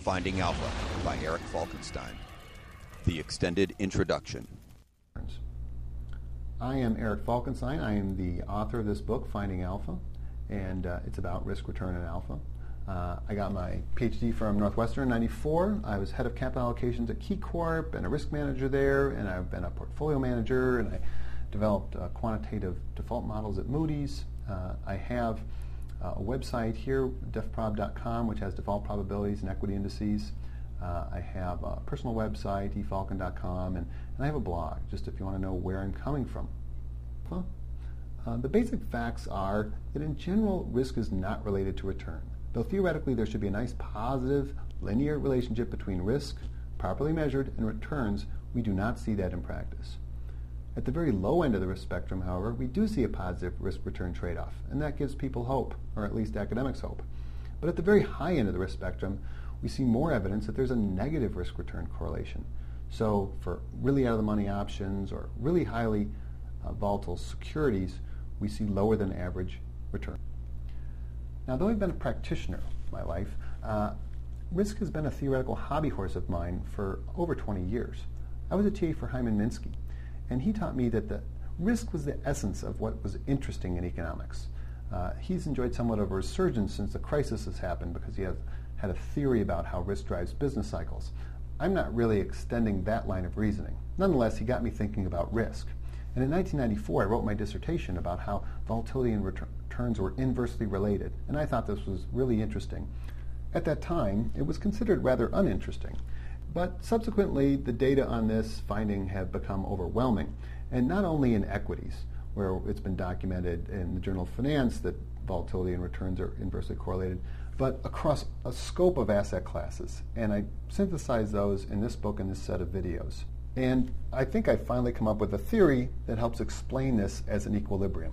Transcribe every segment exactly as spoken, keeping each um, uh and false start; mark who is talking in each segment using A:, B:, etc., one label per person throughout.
A: Finding Alpha by Eric Falkenstein. The extended introduction.
B: I am Eric Falkenstein. I am the author of this book, Finding Alpha, and uh, it's about risk, return, and alpha. Uh, I got my P H D from Northwestern in ninety-four. I was head of capital allocations at KeyCorp and a risk manager there, and I've been a portfolio manager, and I developed uh, quantitative default models at Moody's. Uh, I have uh, a website here, defprob dot com, which has default probabilities and equity indices. Uh, I have a personal website, e falken dot com, and, and I have a blog, just if you want to know where I'm coming from. Huh? Uh, the basic facts are that in general, risk is not related to return. Though theoretically there should be a nice positive linear relationship between risk, properly measured, and returns, we do not see that in practice. At the very low end of the risk spectrum, however, we do see a positive risk-return trade-off, and that gives people hope, or at least academics hope. But at the very high end of the risk spectrum, we see more evidence that there's a negative risk-return correlation. So for really out-of-the-money options or really highly uh, volatile securities, we see lower than average return. Now, though I've been a practitioner my life, uh, risk has been a theoretical hobby horse of mine for over twenty years. I was a T A for Hyman Minsky, and he taught me that the risk was the essence of what was interesting in economics. Uh, he's enjoyed somewhat of a resurgence since the crisis has happened because he has had a theory about how risk drives business cycles. I'm not really extending that line of reasoning. Nonetheless, he got me thinking about risk. And in nineteen ninety-four, I wrote my dissertation about how volatility and returns were inversely related, and I thought this was really interesting. At that time, it was considered rather uninteresting. But subsequently, the data on this finding have become overwhelming, and not only in equities, where it's been documented in the Journal of Finance that volatility and returns are inversely correlated, but across a scope of asset classes. And I synthesized those in this book and this set of videos. And I think I've finally come up with a theory that helps explain this as an equilibrium.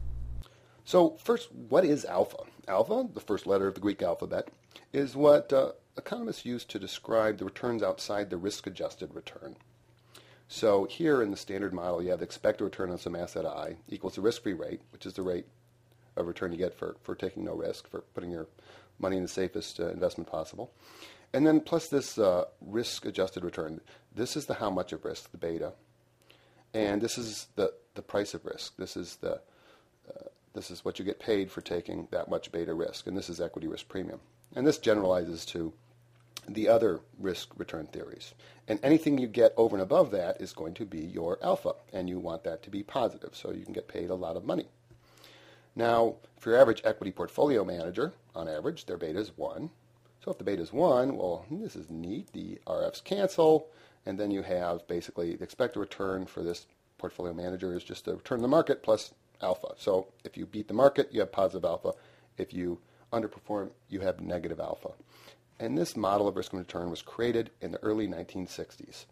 C: So first, what is alpha? Alpha, the first letter of the Greek alphabet, is what uh, economists use to describe the returns outside the risk-adjusted return. So here in the standard model, you have the expected return on some asset I equals the risk-free rate, which is the rate of return you get for, for taking no risk, for putting your money in the safest uh, investment possible. And then plus this uh, risk-adjusted return. This is the how much of risk, the beta. And this is the, the price of risk. This is the uh, this is what you get paid for taking that much beta risk. And this is equity risk premium. And this generalizes to the other risk-return theories. And anything you get over and above that is going to be your alpha. And you want that to be positive, so you can get paid a lot of money. Now, for your average equity portfolio manager, on average, their beta is one. So if the beta is one, well, this is neat. The R Fs cancel, and then you have basically the expected return for this portfolio manager is just the return on the market plus alpha. So if you beat the market, you have positive alpha. If you underperform, you have negative alpha. And this model of risk and return was created in the early nineteen sixties.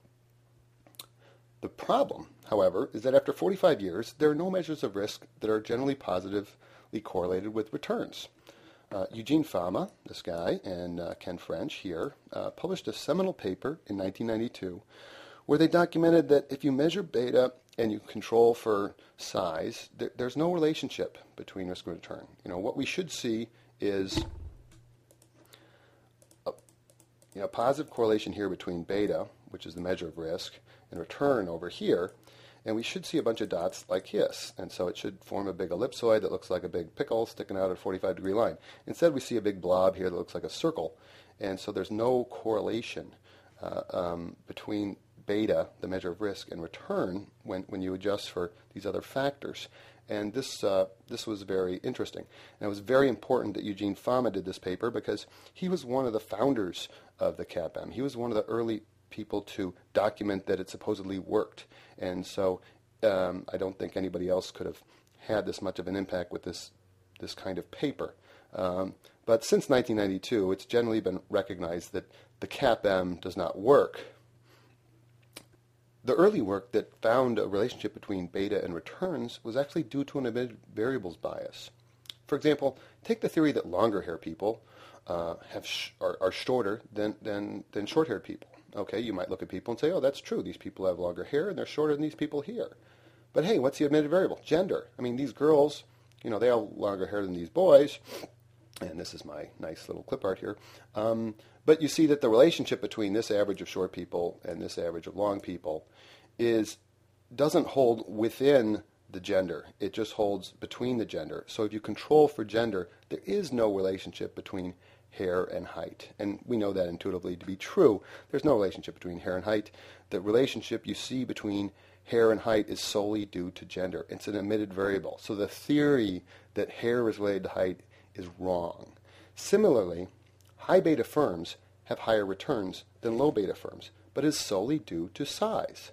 C: The problem, however, is that after forty-five years, there are no measures of risk that are generally positively correlated with returns. Uh, Eugene Fama, this guy, and uh, Ken French here, uh, published a seminal paper in nineteen ninety-two where they documented that if you measure beta and you control for size, there, there's no relationship between risk and return. You know, what we should see is a you know, positive correlation here between beta, which is the measure of risk, and return over here, and we should see a bunch of dots like this. And so it should form a big ellipsoid that looks like a big pickle sticking out at a forty-five degree line. Instead, we see a big blob here that looks like a circle. And so there's no correlation uh, um, between beta, the measure of risk, and return when, when you adjust for these other factors. And this uh, this was very interesting. And it was very important that Eugene Fama did this paper because he was one of the founders of the CAPM. He was one of the early people to document that it supposedly worked. And so um, I don't think anybody else could have had this much of an impact with this this kind of paper. Um, but since nineteen ninety-two, it's generally been recognized that the CAPM does not work. The early work that found a relationship between beta and returns was actually due to an embedded variables bias. For example, take the theory that longer hair people uh, have sh- are, are shorter than, than, than short-haired people. Okay, you might look at people and say, oh, that's true. These people have longer hair and they're shorter than these people here. But hey, what's the admitted variable? Gender. I mean, these girls, you know, they have longer hair than these boys. And this is my nice little clip art here. Um, but you see that the relationship between this average of short people and this average of long people is doesn't hold within the gender. It just holds between the gender. So if you control for gender, there is no relationship between hair and height. And we know that intuitively to be true. There's no relationship between hair and height. The relationship you see between hair and height is solely due to gender. It's an omitted variable. So the theory that hair is related to height is wrong. Similarly, high beta firms have higher returns than low beta firms, but is solely due to size.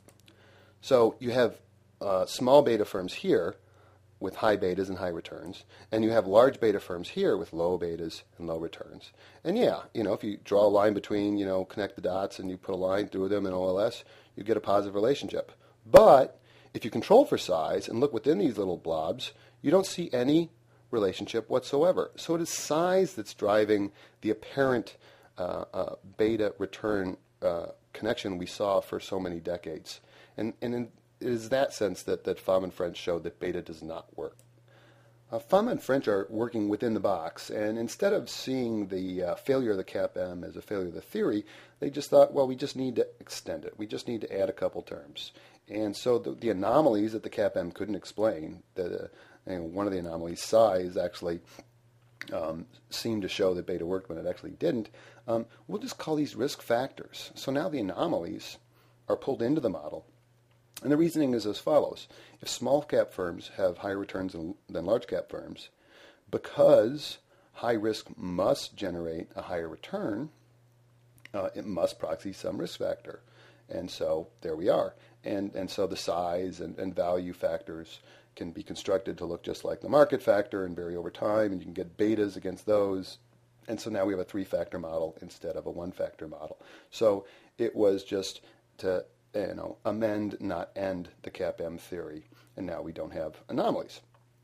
C: So you have uh, small beta firms here with high betas and high returns, and you have large beta firms here with low betas and low returns. And yeah, you know, if you draw a line between, you know, connect the dots and you put a line through them in O L S, you get a positive relationship. But if you control for size and look within these little blobs, you don't see any relationship whatsoever. So it is size that's driving the apparent uh, uh, beta return uh, connection we saw for so many decades. And, and in, it is that sense that, that Fama and French showed that beta does not work. Uh, Fama and French are working within the box, and instead of seeing the uh, failure of the CAPM as a failure of the theory, they just thought, well, we just need to extend it. We just need to add a couple terms. And so the, the anomalies that the CAPM couldn't explain, the, uh, and one of the anomalies, size, actually um, seemed to show that beta worked when it actually didn't. Um, we'll just call these risk factors. So now the anomalies are pulled into the model. And the reasoning is as follows. If small cap firms have higher returns than, than large cap firms, because high risk must generate a higher return, uh, it must proxy some risk factor. And so there we are. And, and so the size and, and value factors can be constructed to look just like the market factor and vary over time, and you can get betas against those. And so now we have a three-factor model instead of a one-factor model. So it was just to you know, amend, not end the CAPM theory, and now we don't have anomalies.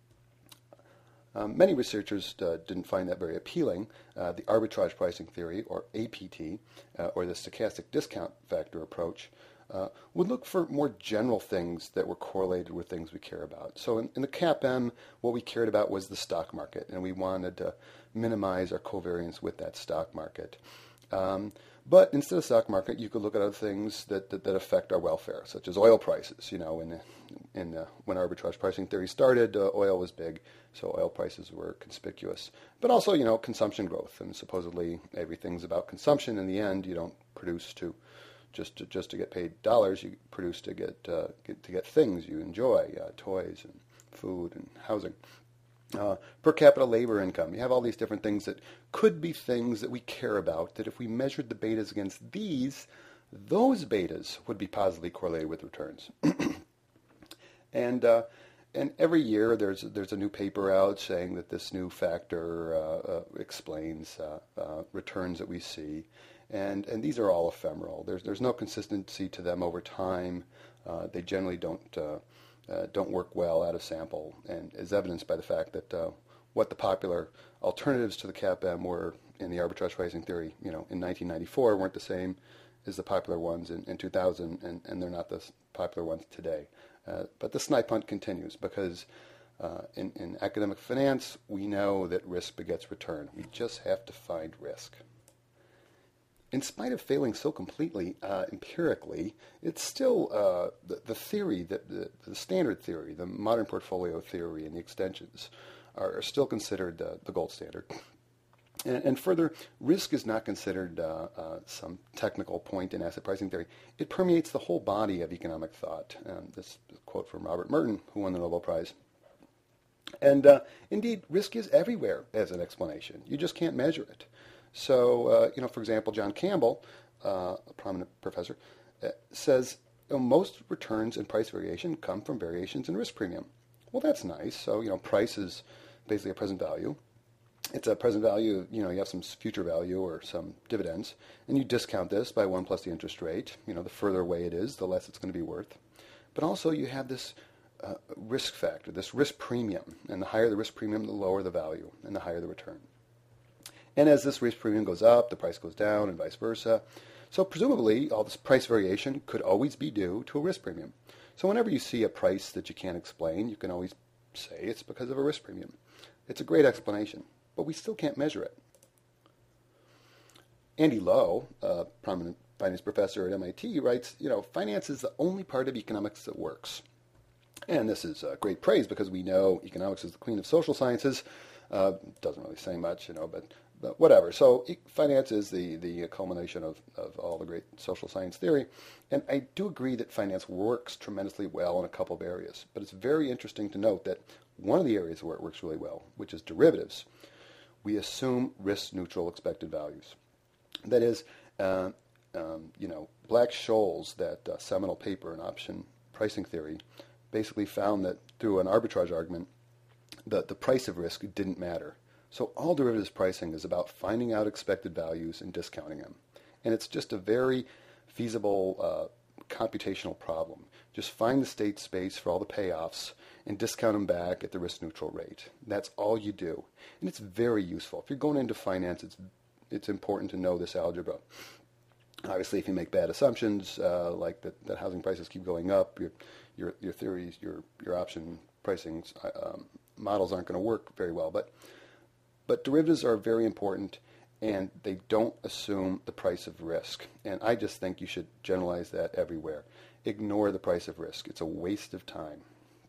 C: Um, many researchers uh, didn't find that very appealing. Uh, the arbitrage pricing theory, or A P T, uh, or the stochastic discount factor approach, uh, would look for more general things that were correlated with things we care about. So in, in the CAPM, what we cared about was the stock market, and we wanted to minimize our covariance with that stock market. Um, But instead of stock market, you could look at other things that, that, that affect our welfare, such as oil prices. You know, in, in uh, when arbitrage pricing theory started, uh, oil was big, so oil prices were conspicuous. But also, you know, consumption growth, and supposedly everything's about consumption. In the end, you don't produce to just to, just to get paid dollars. You produce to get, uh, get to get things you enjoy, uh, toys and food and housing. Uh, per capita labor income. You have all these different things that could be things that we care about, that if we measured the betas against these, those betas would be positively correlated with returns. and uh, and every year there's there's a new paper out saying that this new factor uh, uh, explains uh, uh, returns that we see. And and these are all ephemeral. There's, there's no consistency to them over time. Uh, they generally don't... Uh, Uh, don't work well out of sample, and is evidenced by the fact that uh, what the popular alternatives to the CAPM were in the arbitrage pricing theory, you know, in nineteen ninety-four weren't the same as the popular ones in, in two thousand, and, and they're not the popular ones today. Uh, but the snipe hunt continues because uh, in, in academic finance, we know that risk begets return. We just have to find risk. In spite of failing so completely uh, empirically, it's still uh, the, the theory, that the, the standard theory, the modern portfolio theory and the extensions are, are still considered uh, the gold standard. And, and further, risk is not considered uh, uh, some technical point in asset pricing theory. It permeates the whole body of economic thought. Um, this is a quote from Robert Merton, who won the Nobel Prize. And uh, indeed, risk is everywhere as an explanation. You just can't measure it. So, uh, you know, for example, John Campbell, uh, a prominent professor, uh, says you know, most returns and price variation come from variations in risk premium. Well, that's nice. So, you know, price is basically a present value. It's a present value, you know, you have some future value or some dividends, and you discount this by one plus the interest rate. You know, the further away it is, the less it's going to be worth. But also you have this uh, risk factor, this risk premium, and the higher the risk premium, the lower the value, and the higher the return. And as this risk premium goes up, the price goes down, and vice versa. So presumably, all this price variation could always be due to a risk premium. So whenever you see a price that you can't explain, you can always say it's because of a risk premium. It's a great explanation. but we still can't measure it. Andy Lowe, a prominent finance professor at M I T, writes, you know, finance is the only part of economics that works. And this is uh, great praise because we know economics is the queen of social sciences. Uh, doesn't really say much, you know, but, but whatever. So e- finance is the, the culmination of, of all the great social science theory. And I do agree that finance works tremendously well in a couple of areas. But it's very interesting to note that one of the areas where it works really well, which is derivatives, we assume risk-neutral expected values. That is, uh, um, you know, Black-Scholes, that uh, seminal paper in option pricing theory, basically found that through an arbitrage argument, the, the price of risk didn't matter. So all derivatives pricing is about finding out expected values and discounting them. And it's just a very feasible uh, computational problem. Just find the state space for all the payoffs and discount them back at the risk-neutral rate. That's all you do. And it's very useful. If you're going into finance, it's it's important to know this algebra. Obviously, if you make bad assumptions, uh, like that, that housing prices keep going up, your your, your theories, your your option pricing um, models aren't going to work very well. But but derivatives are very important, and they don't assume the price of risk. And I just think you should generalize that everywhere. Ignore the price of risk. It's a waste of time.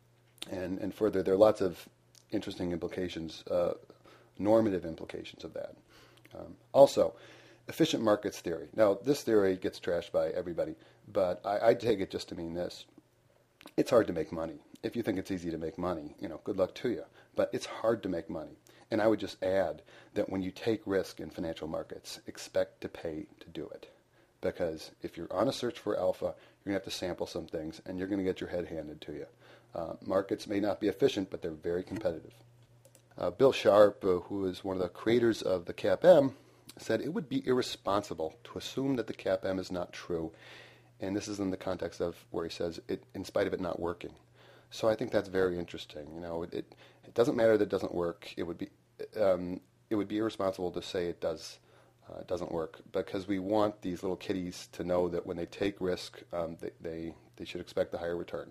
C: And and further, there are lots of interesting implications, uh, normative implications of that. Um, also, efficient markets theory. Now, this theory gets trashed by everybody, but I, I take it just to mean this. It's hard to make money. If you think it's easy to make money, you know, good luck to you. But it's hard to make money. And I would just add that when you take risk in financial markets, expect to pay to do it. Because if you're on a search for alpha, you're going to have to sample some things, and you're going to get your head handed to you. Uh, markets may not be efficient, but they're very competitive. Uh, Bill Sharp, uh, who is one of the creators of the C A P M, said it would be irresponsible to assume that the C A P M is not true. And this is in the context of where he says, it, in spite of it not working. So I think that's very interesting. You know, it, it, it doesn't matter that it doesn't work. It would be um, it would be irresponsible to say it does uh, doesn't work, because we want these little kiddies to know that when they take risk, um, they, they they should expect a higher return.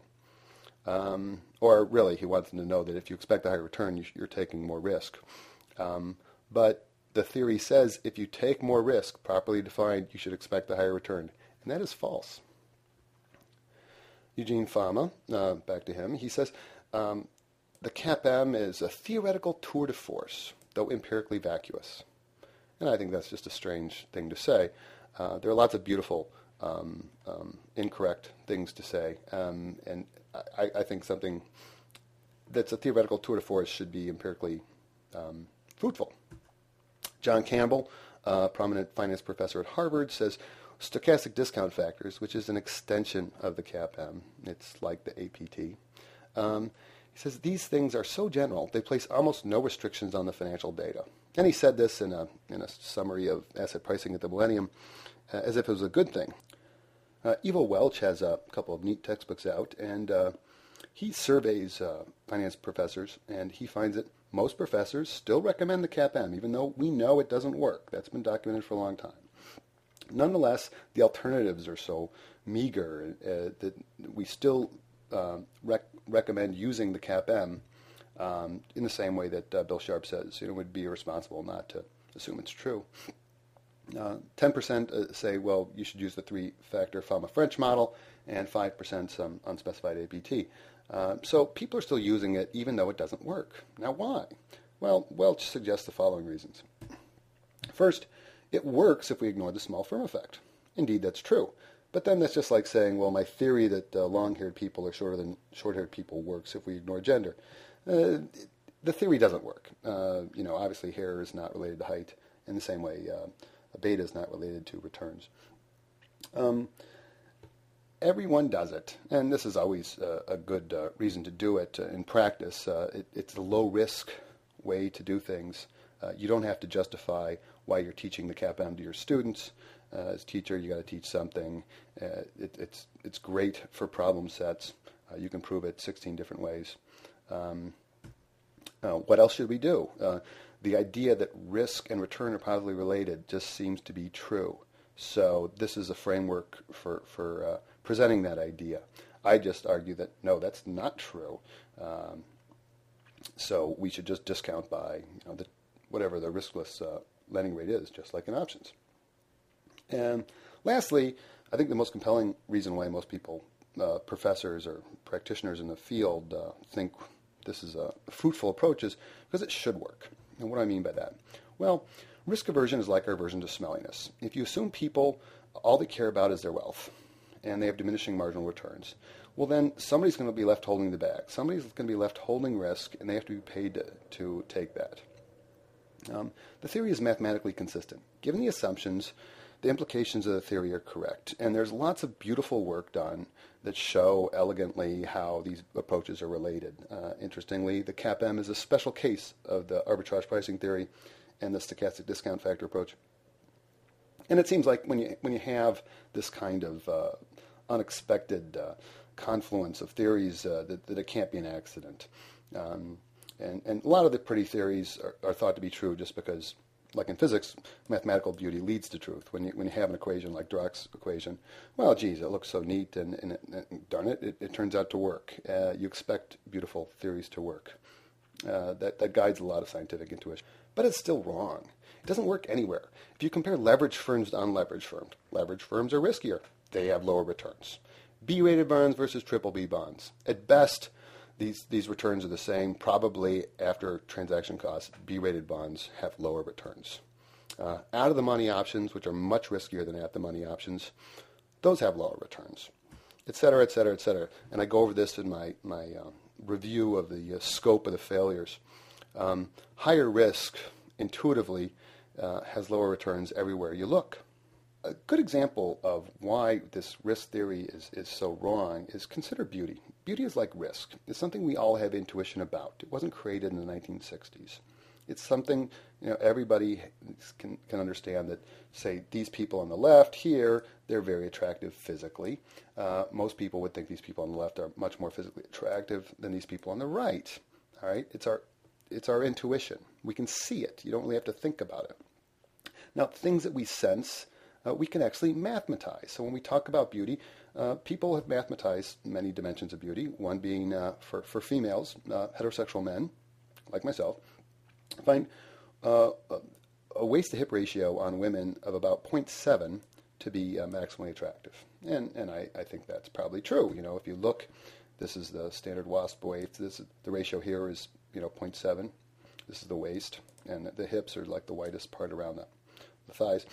C: Um, or really, he wants them to know that if you expect a higher return, you sh- you're taking more risk. Um, but the theory says if you take more risk, properly defined, you should expect a higher return. And that is false. Eugene Fama, uh, back to him, he says, um, the C A P M is a theoretical tour de force, though empirically vacuous. And I think that's just a strange thing to say. Uh, there are lots of beautiful, um, um, incorrect things to say. Um, and I, I think something that's a theoretical tour de force should be empirically um, fruitful. John Campbell, a prominent finance professor at Harvard, says stochastic discount factors, which is an extension of the C A P M, it's like the A P T. Um, he says these things are so general, they place almost no restrictions on the financial data. And he said this in a, in a summary of asset pricing at the Millennium, uh, as if it was a good thing. Uh, Ivo Welch has a couple of neat textbooks out, and uh, he surveys uh, finance professors, and he finds that most professors still recommend the C A P M, even though we know it doesn't work. That's been documented for a long time. Nonetheless, the alternatives are so meager uh, that we still uh, rec- recommend using the C A P M um, in the same way that uh, Bill Sharp says. It would be irresponsible not to assume it's true. Uh, ten percent uh, say, well, you should use the three-factor Fama-French model, and five percent some unspecified A P T. Uh, so people are still using it even though it doesn't work. Now why? Well, Welch suggests the following reasons. First, it works if we ignore the small firm effect. Indeed, that's true. But then that's just like saying, well, my theory that uh, long-haired people are shorter than short-haired people works if we ignore gender. Uh, the theory doesn't work. Uh, you know, obviously hair is not related to height in the same way uh, a beta is not related to returns. Um, everyone does it, and this is always uh, a good uh, reason to do it uh, in practice. Uh, it, it's a low-risk way to do things. Uh, you don't have to justify why you're teaching the C A P M to your students. Uh, as a teacher, you got to teach something. Uh, it, it's it's great for problem sets. Uh, you can prove it sixteen different ways. Um, uh, what else should we do? Uh, the idea that risk and return are positively related just seems to be true. So this is a framework for, for uh, presenting that idea. I just argue that, no, that's not true. Um, so we should just discount by, you know, the whatever the riskless uh, lending rate is, just like in options. And lastly, I think the most compelling reason why most people, uh, professors or practitioners in the field, uh, think this is a fruitful approach is because it should work. And what do I mean by that? Well, risk aversion is like our aversion to smelliness. If you assume people, all they care about is their wealth, and they have diminishing marginal returns, well then somebody's going to be left holding the bag. Somebody's going to be left holding risk, and they have to be paid to, to take that. Um, the theory is mathematically consistent. Given the assumptions, the implications of the theory are correct. And there's lots of beautiful work done that show elegantly how these approaches are related. Uh, interestingly, the CAPM is a special case of the arbitrage pricing theory and the stochastic discount factor approach. And it seems like when you when you have this kind of uh, unexpected uh, confluence of theories, uh, that, that it can't be an accident. Um, and, and a lot of the pretty theories are, are thought to be true just because, like in physics, mathematical beauty leads to truth. When you when you have an equation like Dirac's equation, well, geez, it looks so neat, and, and, it, and darn it, it, it turns out to work. Uh, you expect beautiful theories to work. Uh, that, that guides a lot of scientific intuition. But it's still wrong. It doesn't work anywhere. If you compare leveraged firms to unleveraged firms, leveraged firms are riskier. They have lower returns. B-rated bonds versus triple B bonds. At best, these, these returns are the same. Probably after transaction costs, B-rated bonds have lower returns. Uh, out-of-the-money options, which are much riskier than at-the-money options, those have lower returns, et cetera, et cetera, et cetera. And I go over this in my, my um, review of the uh, scope of the failures. Um, higher risk, intuitively, uh, has lower returns everywhere you look. A good example of why this risk theory is, is so wrong is consider beauty. Beauty is like risk. It's something we all have intuition about. It wasn't created in the nineteen sixties. It's something, you know, everybody can, can understand that, say, these people on the left here, they're very attractive physically. Uh, most people would think these people on the left are much more physically attractive than these people on the right. All right? It's our, it's our intuition. We can see it. You don't really have to think about it. Now, things that we sense, uh, we can actually mathematize. So when we talk about beauty, uh, people have mathematized many dimensions of beauty, one being uh, for, for females, uh, heterosexual men, like myself, find uh, a waist-to-hip ratio on women of about zero point seven to be uh, maximally attractive. And and I, I think that's probably true. You know, if you look, this is the standard WASP waist. This the ratio here is, you know, zero point seven. This is the waist, and the hips are like the whitest part around the, the thighs.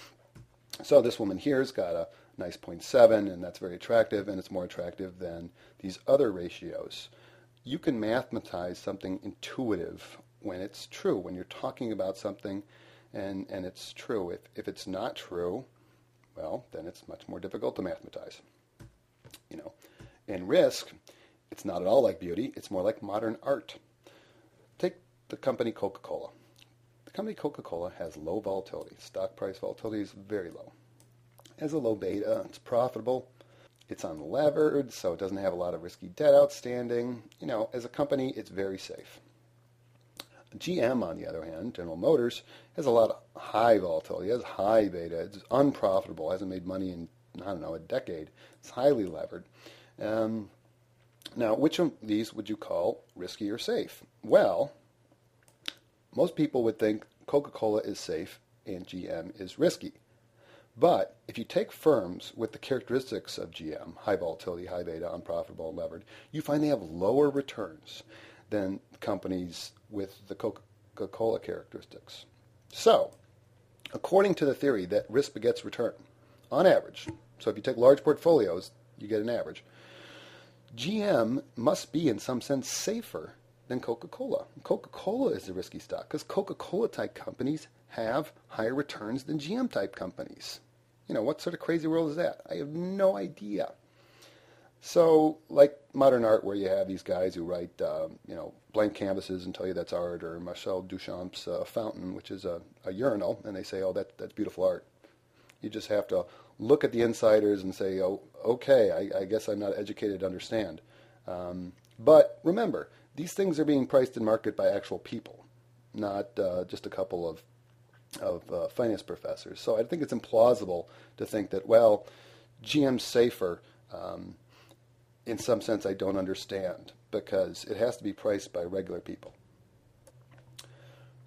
C: So this woman here's got a nice zero point seven, and that's very attractive, and it's more attractive than these other ratios. You can mathematize something intuitive when it's true, when you're talking about something and, and it's true. If, if it's not true, well, then it's much more difficult to mathematize. You know, in risk, it's not at all like beauty. It's more like modern art. Take the company Coca-Cola. The company Coca-Cola has low volatility. Stock price volatility is very low. It has a low beta. It's profitable. It's unlevered, so it doesn't have a lot of risky debt outstanding. You know, as a company, it's very safe. G M, on the other hand, General Motors, has a lot of high volatility. It has high beta. It's unprofitable. It hasn't made money in, I don't know, a decade. It's highly levered. Um, now, which of these would you call risky or safe? Well, most people would think Coca-Cola is safe and G M is risky. But if you take firms with the characteristics of G M, high volatility, high beta, unprofitable, and levered, you find they have lower returns than companies with the Coca-Cola characteristics. So, according to the theory that risk begets return, on average, so if you take large portfolios, you get an average, G M must be in some sense safer than Coca-Cola. Coca-Cola is a risky stock because Coca-Cola type companies have higher returns than G M type companies. You know, what sort of crazy world is that? I have no idea. So, like modern art, where you have these guys who write, um, you know, blank canvases and tell you that's art, or Marcel Duchamp's uh, Fountain, which is a, a urinal, and they say, oh, that that's beautiful art. You just have to look at the insiders and say, oh, okay, I, I guess I'm not educated to understand. Um, but remember, these things are being priced in market by actual people, not uh, just a couple of of uh, finance professors. So I think it's implausible to think that, well, G M's safer. Um, in some sense, I don't understand, because it has to be priced by regular people.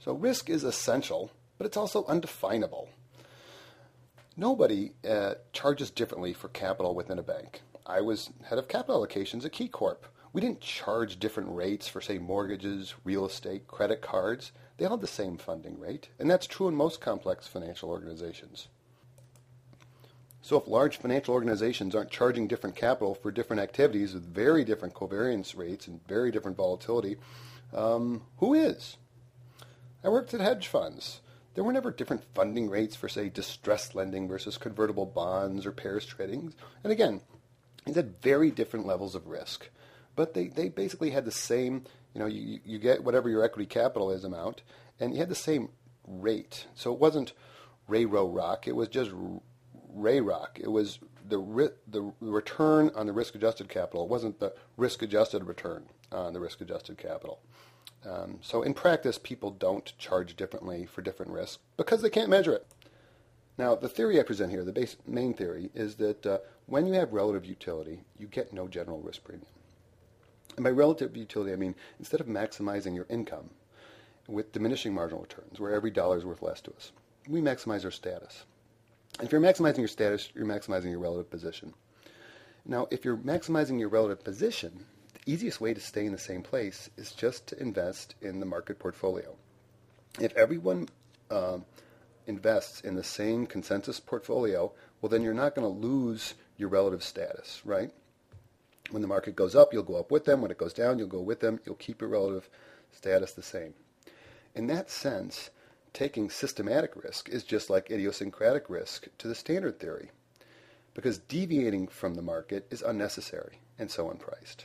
C: So risk is essential, but it's also undefinable. Nobody uh, charges differently for capital within a bank. I was head of capital allocations at KeyCorp. We didn't charge different rates for, say, mortgages, real estate, credit cards. They all had the same funding rate, and that's true in most complex financial organizations. So if large financial organizations aren't charging different capital for different activities with very different covariance rates and very different volatility, um, who is? I worked at hedge funds. There were never different funding rates for, say, distressed lending versus convertible bonds or pairs trading. And again, these had very different levels of risk. But they, they basically had the same, you know, you, you get whatever your equity capital is amount, and you had the same rate. So it wasn't Ray Row Rock, it was just Ray Rock. It was the ri- the return on the risk-adjusted capital. It wasn't the risk-adjusted return on the risk-adjusted capital. Um, so in practice, people don't charge differently for different risks because they can't measure it. Now, the theory I present here, the base, main theory, is that uh, when you have relative utility, you get no general risk premium. And by relative utility, I mean instead of maximizing your income with diminishing marginal returns, where every dollar is worth less to us, we maximize our status. And if you're maximizing your status, you're maximizing your relative position. Now, if you're maximizing your relative position, the easiest way to stay in the same place is just to invest in the market portfolio. If everyone uh, invests in the same consensus portfolio, well, then you're not going to lose your relative status, right? When the market goes up, you'll go up with them. When it goes down, you'll go with them. You'll keep your relative status the same. In that sense, taking systematic risk is just like idiosyncratic risk to the standard theory, because deviating from the market is unnecessary and so unpriced.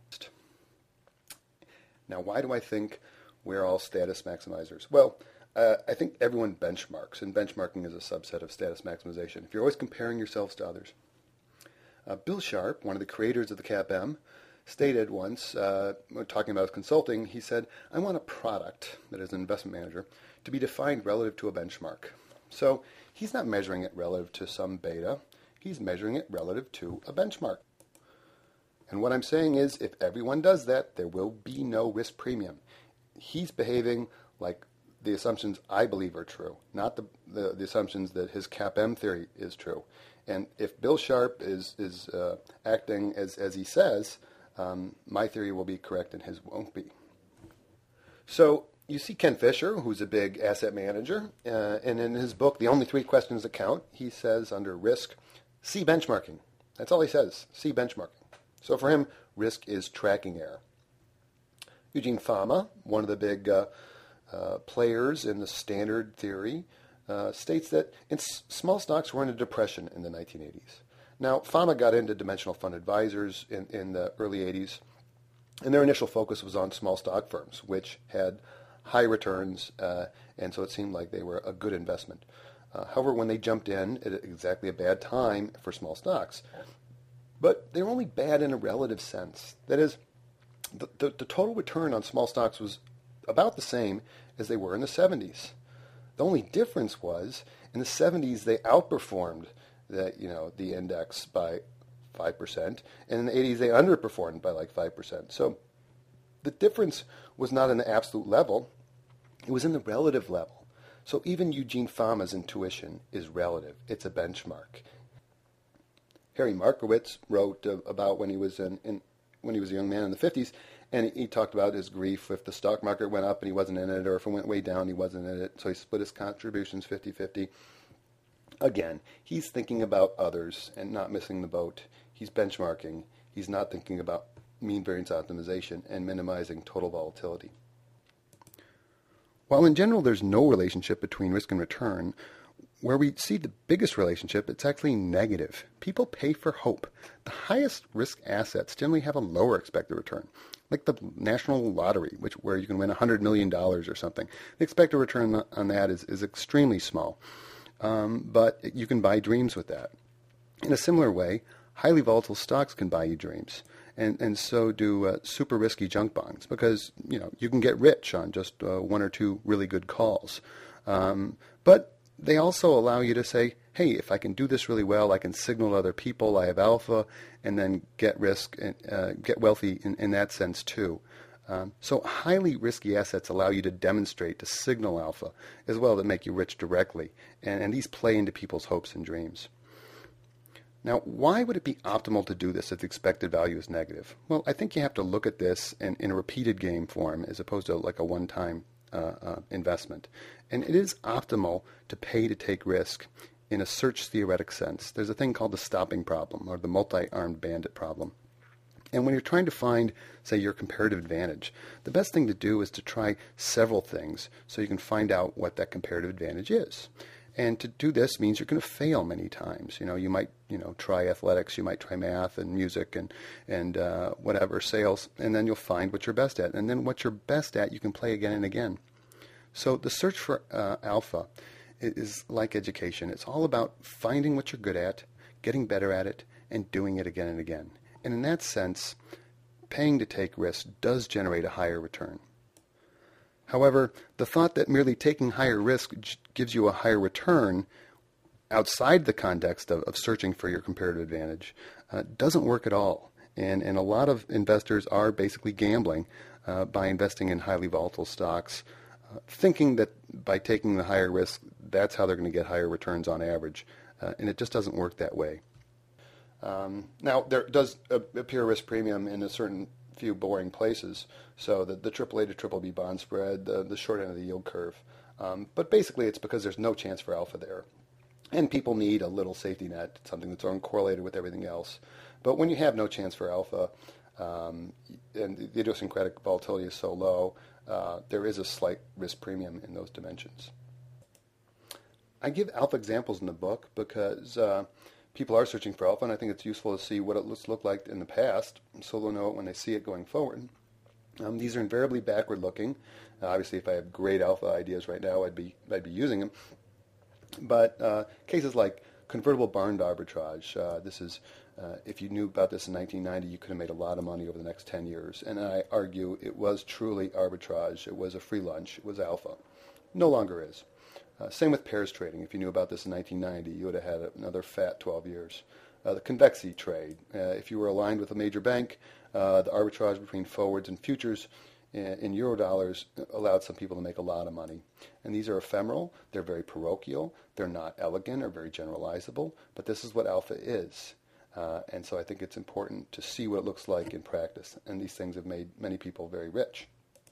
C: Now, why do I think we're all status maximizers? Well, uh, I think everyone benchmarks, and benchmarking is a subset of status maximization. If you're always comparing yourselves to others. Uh, Bill Sharp, one of the creators of the C A P M, stated once, uh, talking about consulting, he said, I want a product, that is an investment manager, to be defined relative to a benchmark. So he's not measuring it relative to some beta. He's measuring it relative to a benchmark. And what I'm saying is, if everyone does that, there will be no risk premium. He's behaving like the assumptions I believe are true, not the, the, the assumptions that his C A P M theory is true. And if Bill Sharp is, is uh, acting as, as he says, um, my theory will be correct and his won't be. So you see Ken Fisher, who's a big asset manager, uh, and in his book, The Only Three Questions That Count, he says under risk, see benchmarking. That's all he says, see benchmarking. So for him, risk is tracking error. Eugene Fama, one of the big uh, uh, players in the standard theory, uh, states that in s- small stocks were in a depression in the nineteen eighties. Now, Fama got into dimensional fund advisors in, in the early eighties, and their initial focus was on small stock firms, which had high returns, uh, and so it seemed like they were a good investment. Uh, however, when they jumped in at exactly a bad time for small stocks, but they were only bad in a relative sense. That is, the, the, the total return on small stocks was about the same as they were in the seventies. The only difference was in the seventies they outperformed the, you know, the index by five percent, and in the eighties they underperformed by like five percent. So the difference was not in the absolute level, it was in the relative level. So even Eugene Fama's intuition is relative. It's a benchmark. Harry Markowitz wrote uh, about when he was in, in when he was a young man in the fifties, and he, he talked about his grief if the stock market went up and he wasn't in it, or if it went way down he wasn't in it, so he split his contributions fifty-fifty. Again, he's thinking about others and not missing the boat. He's benchmarking. He's not thinking about mean variance optimization and minimizing total volatility. While in general there's no relationship between risk and return, where we see the biggest relationship, it's actually negative. People pay for hope. The highest risk assets generally have a lower expected return, like the national lottery, which where you can win one hundred million dollars or something. The expected return on that is, is extremely small, um, but you can buy dreams with that. In a similar way, highly volatile stocks can buy you dreams, and, and so do uh, super risky junk bonds, because you know you can get rich on just uh, one or two really good calls. Um, but they also allow you to say, hey, if I can do this really well, I can signal to other people I have alpha, and then get risk, and uh, get wealthy in, in that sense too. Um, so highly risky assets allow you to demonstrate, to signal alpha, as well as make you rich directly. And, and these play into people's hopes and dreams. Now, why would it be optimal to do this if the expected value is negative? Well, I think you have to look at this in, in a repeated game form as opposed to like a one-time uh, uh, investment. And it is optimal to pay to take risk in a search theoretic sense. There's a thing called the stopping problem or the multi-armed bandit problem. And when you're trying to find, say, your comparative advantage, the best thing to do is to try several things so you can find out what that comparative advantage is. And to do this means you're going to fail many times. You know, you might, you know, try athletics, you might try math and music and and uh, whatever, sales, and then you'll find what you're best at. And then what you're best at, you can play again and again. So the search for uh, alpha is like education. It's all about finding what you're good at, getting better at it, and doing it again and again. And in that sense, paying to take risks does generate a higher return. However, the thought that merely taking higher risk gives you a higher return outside the context of, of searching for your comparative advantage uh, doesn't work at all. And, and a lot of investors are basically gambling uh, by investing in highly volatile stocks, uh, thinking that by taking the higher risk, that's how they're going to get higher returns on average. Uh, and it just doesn't work that way. Um, now, there does appear a risk premium in a certain few boring places. So the, the triple A to triple B bond spread, the, the short end of the yield curve. Um, but basically it's because there's no chance for alpha there. And people need a little safety net, something that's uncorrelated with everything else. But when you have no chance for alpha, um, and the idiosyncratic volatility is so low, uh, there is a slight risk premium in those dimensions. I give alpha examples in the book because uh, people are searching for alpha, and I think it's useful to see what it looks looked like in the past, so they'll know it when they see it going forward. Um, these are invariably backward-looking. Uh, obviously, if I have great alpha ideas right now, I'd be I'd be using them. But uh, cases like convertible bond arbitrage. Uh, this is uh, if you knew about this in nineteen ninety, you could have made a lot of money over the next ten years. And I argue it was truly arbitrage. It was a free lunch. It was alpha. No longer is. Uh, same with pairs trading. If you knew about this in nineteen ninety, you would have had another fat twelve years. Uh, the convexity trade. Uh, if you were aligned with a major bank, uh, the arbitrage between forwards and futures in, in euro dollars allowed some people to make a lot of money. And these are ephemeral. They're very parochial. They're not elegant or very generalizable. But this is what alpha is. Uh, and so I think it's important to see what it looks like in practice. And these things have made many people very rich.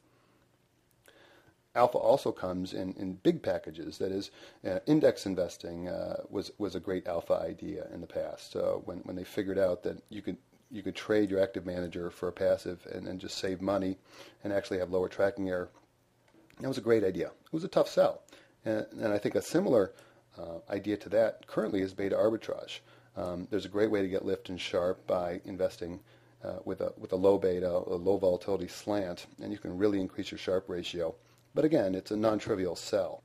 C: Alpha also comes in, in big packages. That is, uh, index investing uh, was was a great alpha idea in the past. Uh, when when they figured out that you could you could trade your active manager for a passive and, and just save money, and actually have lower tracking error. That was a great idea. It was a tough sell, and, and I think a similar uh, idea to that currently is beta arbitrage. Um, there's a great way to get lift and sharp by investing uh, with a with a low beta, a low volatility slant, and you can really increase your sharp ratio. But again, it's a non-trivial sell.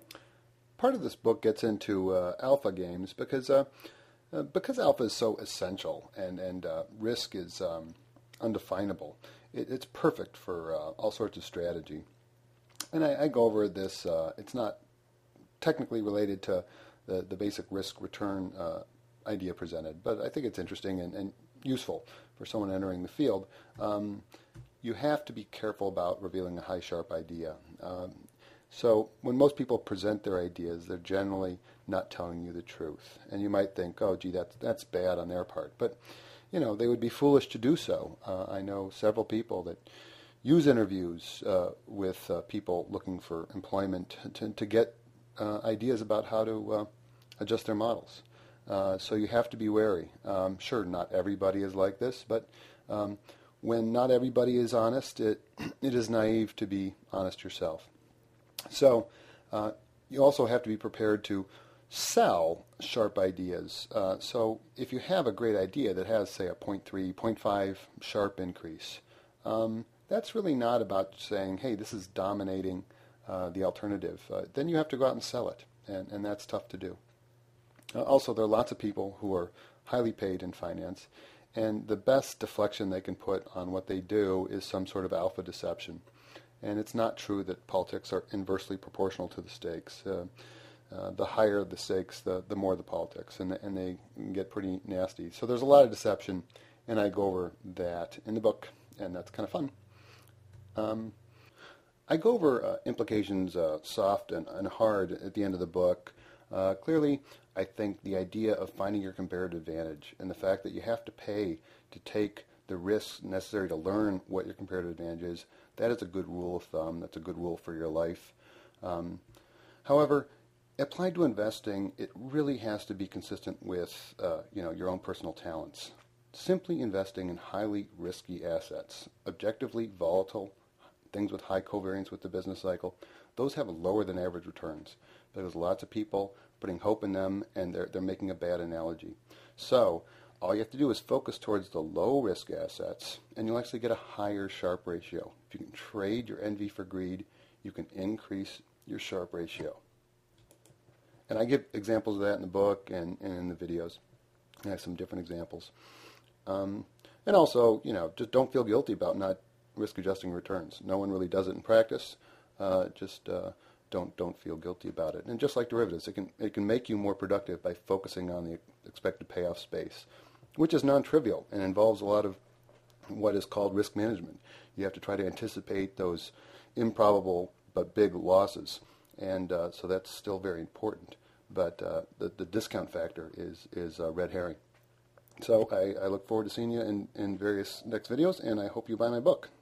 C: Part of this book gets into uh, alpha games because uh, uh, because alpha is so essential and and uh, risk is um, undefinable. It, it's perfect for uh, all sorts of strategy. And I, I go over this. Uh, it's not technically related to the the basic risk return uh, idea presented, but I think it's interesting and, and useful for someone entering the field. Um, You have to be careful about revealing a high sharp idea. Um, so when most people present their ideas, they're generally not telling you the truth. And you might think, oh, gee, that's, that's bad on their part. But, you know, they would be foolish to do so. Uh, I know several people that use interviews uh, with uh, people looking for employment to, to get uh, ideas about how to uh, adjust their models. Uh, so you have to be wary. Um, sure, not everybody is like this, but um, when not everybody is honest, it it is naive to be honest yourself. So uh, you also have to be prepared to sell sharp ideas. Uh, so if you have a great idea that has, say, a zero point three, zero point five sharp increase, um, that's really not about saying, hey, this is dominating uh, the alternative. Uh, then you have to go out and sell it, and, and that's tough to do. Uh, also, there are lots of people who are highly paid in finance, and the best deflection they can put on what they do is some sort of alpha deception. And it's not true that politics are inversely proportional to the stakes. Uh, uh, the higher the stakes, the, the more the politics, and, the, and they can get pretty nasty. So there's a lot of deception, and I go over that in the book, and that's kind of fun. Um, I go over uh, implications uh, soft and, and hard at the end of the book. Uh, clearly, I think the idea of finding your comparative advantage and the fact that you have to pay to take the risks necessary to learn what your comparative advantage is, that is a good rule of thumb. That's a good rule for your life. Um, however, applied to investing, it really has to be consistent with uh, you know, your own personal talents. Simply investing in highly risky assets, objectively volatile, things with high covariance with the business cycle, those have lower than average returns because lots of people putting hope in them and they're, they're making a bad analogy. So all you have to do is focus towards the low risk assets and you'll actually get a higher Sharpe ratio. If you can trade your envy for greed, you can increase your Sharpe ratio. And I give examples of that in the book and, and in the videos. I have some different examples. Um, and also, you know, just don't feel guilty about not risk adjusting returns. No one really does it in practice. Uh, just uh, don't don't feel guilty about it. And just like derivatives, it can it can make you more productive by focusing on the expected payoff space, which is non-trivial and involves a lot of what is called risk management. You have to try to anticipate those improbable but big losses, and uh, so that's still very important. But uh, the the discount factor is is uh, red herring. So I, I look forward to seeing you in, in various next videos, and I hope you buy my book.